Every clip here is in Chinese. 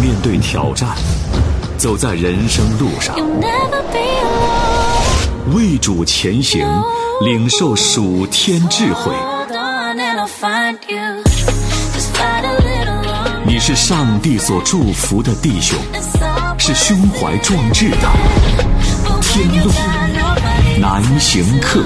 面对挑战，走在人生路上，为主前行，领受属天智慧。你是上帝所祝福的弟兄，是胸怀壮志的天路难行客。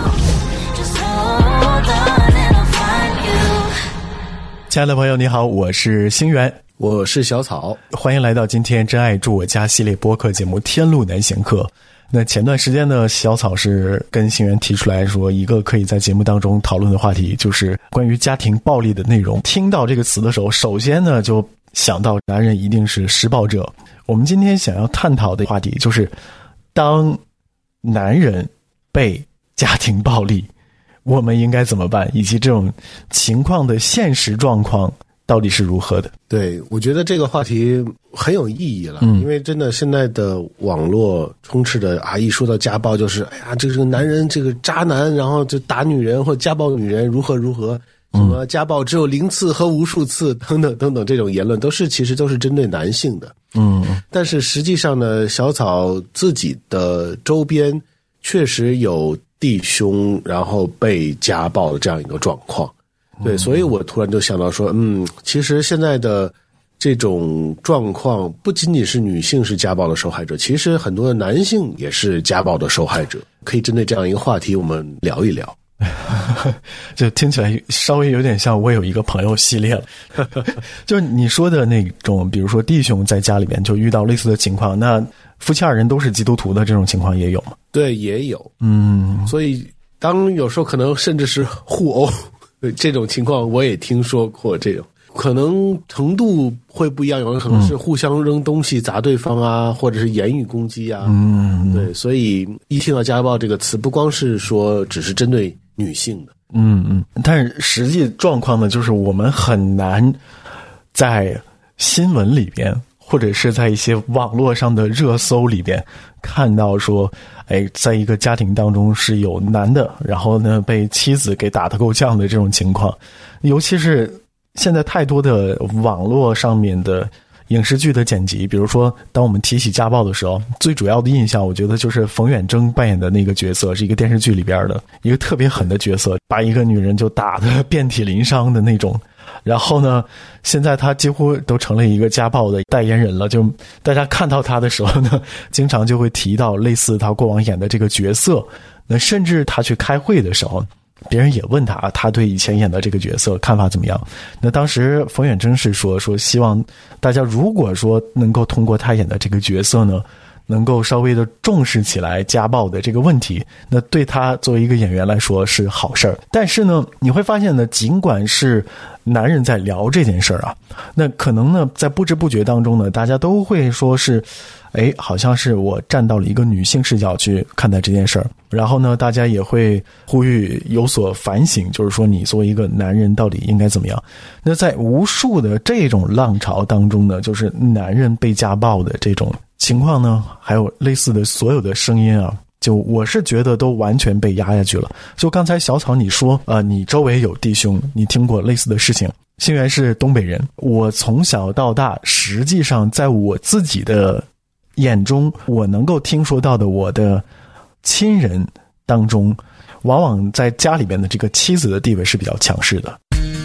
亲爱的朋友你好，我是星源， 我是小草， 欢迎来到今天真爱住我家系列播客节目天路难行客。那前段时间呢，小草是跟星源提出来说一个可以在节目当中讨论的话题，就是关于家庭暴力的内容。听到这个词的时候，首先呢就想到男人一定是施暴者。我们今天想要探讨的话题就是当男人被家庭暴力，我们应该怎么办，以及这种情况的现实状况到底是如何的。 对，我觉得这个话题很有意义了，因为真的现在的网络充斥的一说到家暴就是这个男人这个渣男，然后就打女人或家暴女人如何如何，什么家暴只有0次和无数次等等等等，这种言论其实都是针对男性的。但是实际上呢，小草自己的周边确实有弟兄然后被家暴的这样一个状况。对，所以我突然就想到说，其实现在的这种状况不仅仅是女性是家暴的受害者，其实很多的男性也是家暴的受害者。可以针对这样一个话题我们聊一聊。 就听起来稍微有点像我有一个朋友系列了。就是你说的那种，比如说弟兄在家里边就遇到类似的情况，那夫妻二人都是基督徒的这种情况也有吗？ 对，也有。所以当有时候可能甚至是互殴这种情况我也听说过，这种可能程度会不一样，有可能是互相扔东西砸对方啊，或者是言语攻击啊。对，所以一听到家暴这个词，不光是说只是针对女性的。 但是实际状况呢，就是我们很难在新闻里边或者是在一些网络上的热搜里边看到说，在一个家庭当中是有男的，然后呢被妻子给打得够呛的这种情况。尤其是现在太多的网络上面的影视剧的剪辑，比如说当我们提起家暴的时候，最主要的印象我觉得就是冯远征扮演的那个角色，是一个电视剧里边的一个特别狠的角色，把一个女人就打得遍体鳞伤的那种。然后呢，现在他几乎都成了一个家暴的代言人了，就大家看到他的时候呢，经常就会提到类似他过往演的这个角色。那甚至他去开会的时候，别人也问他对以前演的这个角色看法怎么样。那当时冯远征是说希望大家如果说能够通过他演的这个角色呢，能够稍微的重视起来家暴的这个问题，那对他作为一个演员来说是好事儿。但是呢，你会发现呢，尽管是男人在聊这件事儿那可能呢在不知不觉当中呢，大家都会说是好像是我站到了一个女性视角去看待这件事儿。然后呢，大家也会呼吁有所反省，就是说你作为一个男人到底应该怎么样。那在无数的这种浪潮当中呢，就是男人被家暴的这种情况呢，还有类似的所有的声音就我是觉得都完全被压下去了。就刚才小草你说你周围有弟兄，你听过类似的事情。星源是东北人，我从小到大实际上在我自己的眼中，我能够听说到的我的亲人当中，往往在家里边的这个妻子的地位是比较强势的。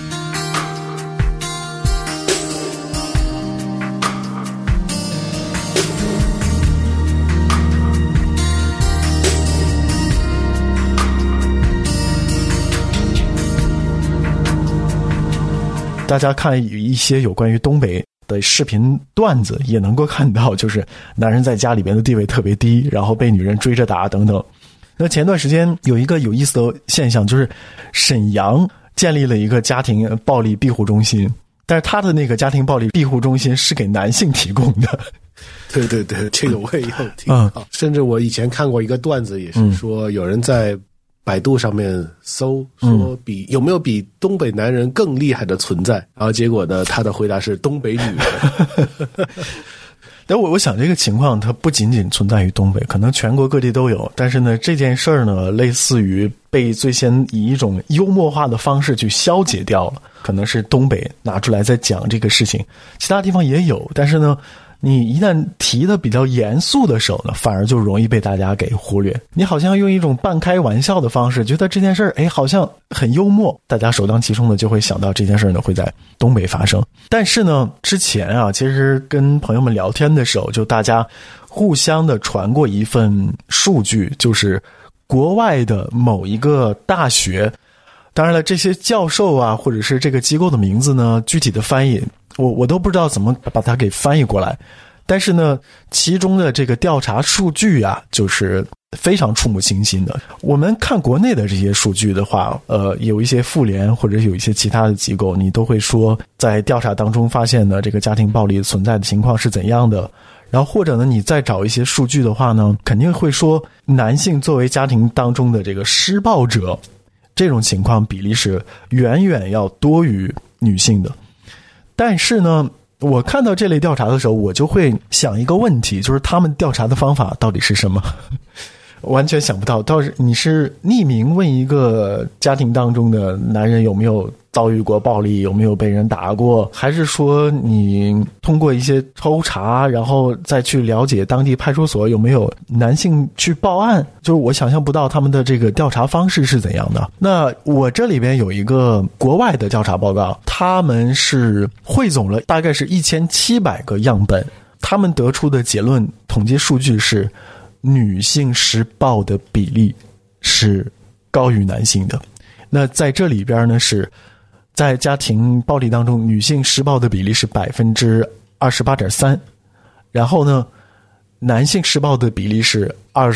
大家看一些有关于东北的视频段子也能够看到，就是男人在家里边的地位特别低，然后被女人追着打等等。那前段时间有一个有意思的现象，就是沈阳建立了一个家庭暴力庇护中心，但是他的那个家庭暴力庇护中心是给男性提供的。 对对对，这个我也有听到。甚至我以前看过一个段子，也是说有人在百度上面搜说有没有比东北男人更厉害的存在，然后结果呢，他的回答是东北女人。 但我想这个情况它不仅仅存在于东北，可能全国各地都有。但是呢，这件事儿呢，类似于被最先以一种幽默化的方式去消解掉了。可能是东北拿出来在讲这个事情，其他地方也有，但是呢， 你一旦提的比较严肃的时候呢，反而就容易被大家给忽略。你好像用一种半开玩笑的方式，觉得这件事儿好像很幽默，大家首当其冲的就会想到这件事呢会在东北发生。但是呢，之前啊，其实跟朋友们聊天的时候，就大家互相的传过一份数据，就是国外的某一个大学，当然了，这些教授啊，或者是这个机构的名字呢，具体的翻译我都不知道怎么把它给翻译过来。但是呢，其中的这个调查数据啊，就是非常触目惊心的。我们看国内的这些数据的话，有一些妇联或者有一些其他的机构，你都会说在调查当中发现的这个家庭暴力存在的情况是怎样的。然后或者呢，你再找一些数据的话呢，肯定会说男性作为家庭当中的这个施暴者，这种情况比例是远远要多于女性的。但是呢，我看到这类调查的时候，我就会想一个问题，就是他们调查的方法到底是什么？完全想不到。倒是你是匿名问一个家庭当中的男人有没有遭遇过暴力，有没有被人打过，还是说你通过一些抽查，然后再去了解当地派出所有没有男性去报案？就是我想象不到他们的这个调查方式是怎样的。那我这里边有一个国外的调查报告，他们是汇总了大概是1700个样本，他们得出的结论统计数据是女性施暴的比例是高于男性的。那在这里边呢，是在家庭暴力当中，女性施暴的比例是 28.3%， 然后呢，男性施暴的比例是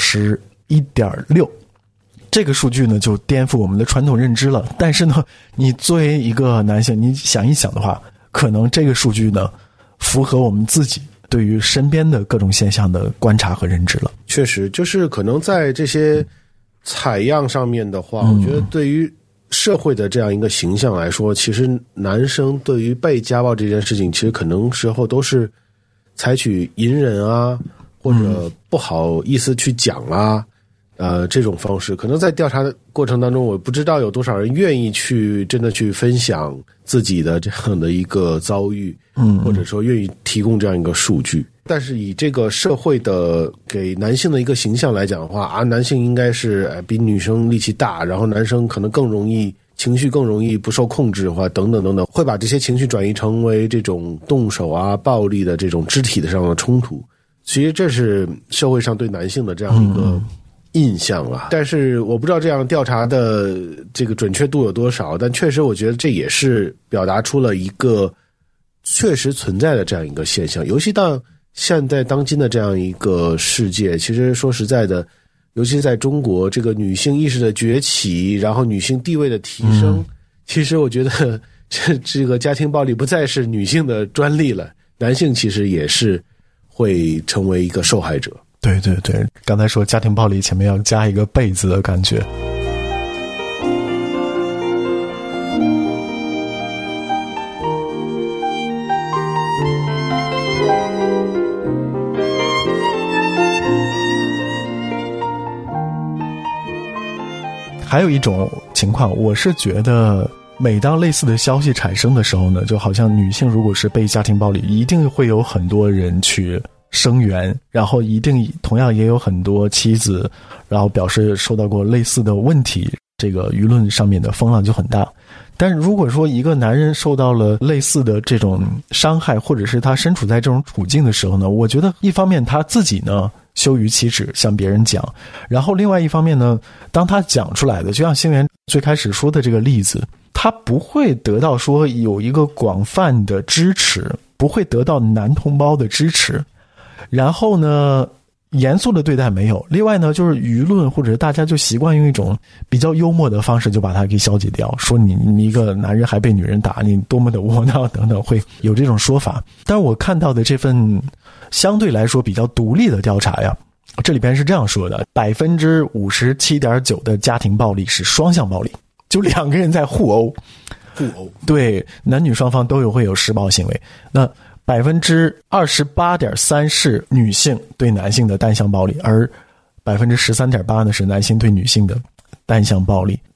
21.6%。这个数据呢就颠覆我们的传统认知了。但是呢，你作为一个男性，你想一想的话，可能这个数据呢符合我们自己对于身边的各种现象的观察和认知了。 确实，就是可能在这些采样上面的话，我觉得对于社会的这样一个形象来说，其实男生对于被家暴这件事情，其实可能时候都是采取隐忍啊，或者不好意思去讲啊，这种方式。可能在调查的过程当中，我不知道有多少人愿意去真的去分享自己的这样的一个遭遇，或者说愿意提供这样一个数据。但是以这个社会的给男性的一个形象来讲的话啊，男性应该是比女生力气大，然后男生可能更容易情绪更容易不受控制或等等等等，会把这些情绪转移成为这种动手啊、暴力的这种肢体上的冲突。其实这是社会上对男性的这样一个印象啊。但是我不知道这样调查的这个准确度有多少，但确实我觉得这也是表达出了一个确实存在的这样一个现象。尤其到现在当今的这样一个世界，其实说实在的，尤其是在中国，这个女性意识的崛起，然后女性地位的提升，其实我觉得这个家庭暴力不再是女性的专利了，男性其实也是会成为一个受害者。 对对对，刚才说家庭暴力前面要加一个被字的感觉。还有一种情况，我是觉得每当类似的消息产生的时候呢，就好像女性如果是被家庭暴力，一定会有很多人去声援，然后一定同样也有很多妻子然后表示受到过类似的问题，这个舆论上面的风浪就很大。但是如果说一个男人受到了类似的这种伤害，或者是他身处在这种处境的时候呢，我觉得一方面他自己呢羞于启齿向别人讲，然后另外一方面呢，当他讲出来的，就像星源最开始说的这个例子，他不会得到说有一个广泛的支持，不会得到男同胞的支持，然后呢严肃的对待没有，另外呢就是舆论或者大家就习惯用一种比较幽默的方式就把它给消解掉，说你一个男人还被女人打，你多么的窝囊等等，会有这种说法。但是我看到的这份相对来说比较独立的调查呀，这里边是这样说的， 57.9% 的家庭暴力是双向暴力，就两个人在互殴，对，男女双方都会有施暴行为。那28.3% 是女性对男性的单向暴力，而13.8% 呢是男性对女性的单向暴力。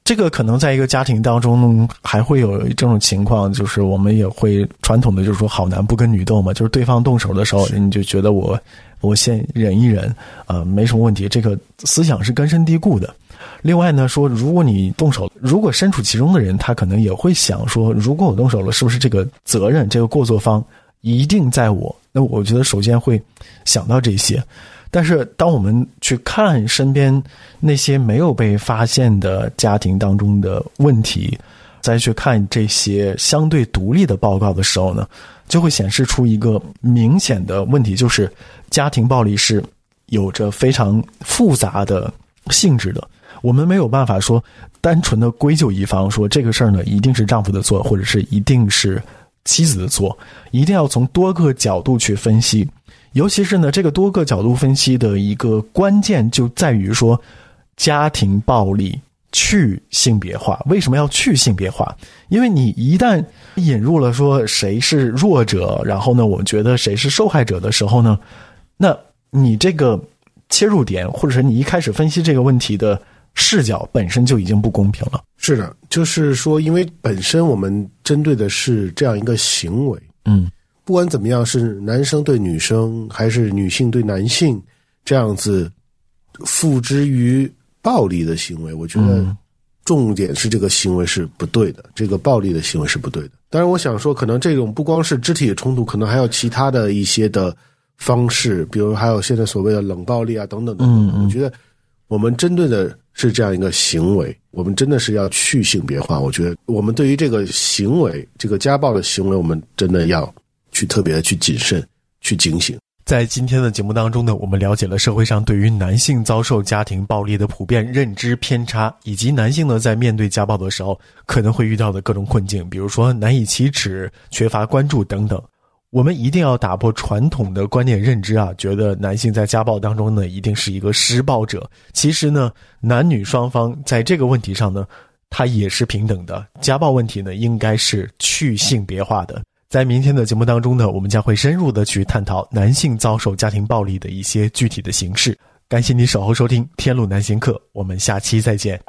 这个可能在一个家庭当中还会有这种情况，就是我们也会传统的就是说好男不跟女斗嘛，就是对方动手的时候，你就觉得我先忍一忍，没什么问题，这个思想是根深蒂固的。另外呢，说如果你动手，如果身处其中的人，他可能也会想说，如果我动手了，是不是这个责任，这个过错方一定在我？那我觉得首先会想到这些。但是当我们去看身边那些没有被发现的家庭当中的问题，再去看这些相对独立的报告的时候呢，就会显示出一个明显的问题，就是家庭暴力是有着非常复杂的性质的。我们没有办法说单纯的归咎一方，说这个事儿呢一定是丈夫的错，或者是一定是妻子的错，一定要从多个角度去分析。尤其是呢，这个多个角度分析的一个关键就在于说，家庭暴力去性别化。为什么要去性别化？因为你一旦引入了说谁是弱者，然后呢，我觉得谁是受害者的时候呢，那你这个切入点，或者是你一开始分析这个问题的视角本身就已经不公平了。 是的，就是说，因为本身我们针对的是这样一个行为，不管怎么样，是男生对女生还是女性对男性，这样子付之于暴力的行为，我觉得重点是这个行为是不对的，这个暴力的行为是不对的。当然我想说，可能这种不光是肢体的冲突，可能还有其他的一些的方式，比如还有现在所谓的冷暴力啊等等等等。我觉得我们针对的是这样一个行为，我们真的是要去性别化。我觉得我们对于这个行为，这个家暴的行为，我们真的要去特别的去谨慎，去警醒。 在今天的节目当中呢，我们了解了社会上对于男性遭受家庭暴力的普遍认知偏差，以及男性呢在面对家暴的时候可能会遇到的各种困境，比如说难以启齿、缺乏关注等等。我们一定要打破传统的观念认知啊，觉得男性在家暴当中呢一定是一个施暴者。其实呢，男女双方在这个问题上呢，他也是平等的。家暴问题呢，应该是去性别化的。在明天的节目当中呢，我们将会深入的去探讨男性遭受家庭暴力的一些具体的形式。感谢你守候收听天路南行客，我们下期再见。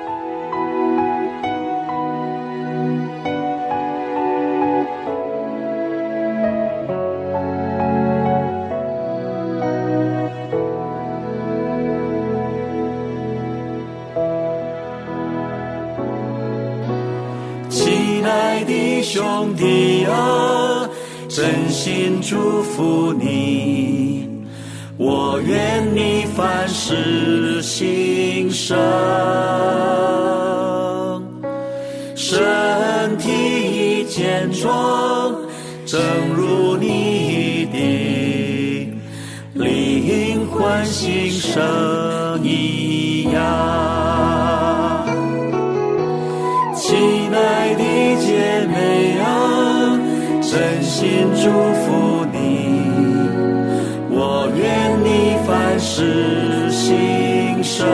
兄弟啊，真心祝福你，我愿你凡事兴盛，身体健壮，正如你的灵魂兴盛一样。亲爱的姐妹啊，真心祝福你，我愿你凡事兴盛，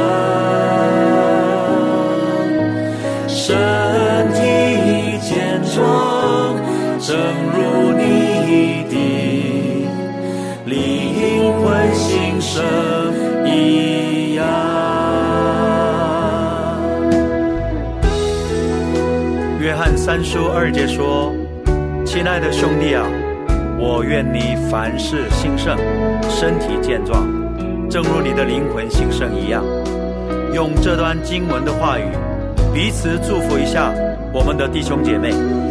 身体健壮，正如你的灵魂兴盛一样。约翰3书2节说，亲爱的兄弟啊，我愿你凡事兴盛，身体健壮，正如你的灵魂兴盛一样。用这段经文的话语彼此祝福一下我们的弟兄姐妹。